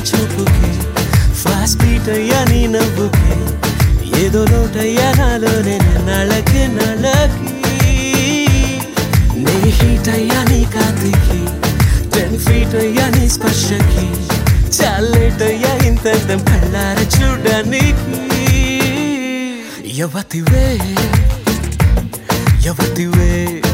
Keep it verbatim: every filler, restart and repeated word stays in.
చూపుకి fast beat అయ్యా నీ నవ్వుకి ఏదో లోటయ్యా నాలోనే నళ్ళకి నళ్ళకి నీ హీట్ అయ్యా నీ కాంతికి టెన్ ఫీట్ అయ్యా నీ స్పర్శకి చాలేటయ్యా ఇంతదం కళ్ళార చూడడానికి యవతివే యవతివే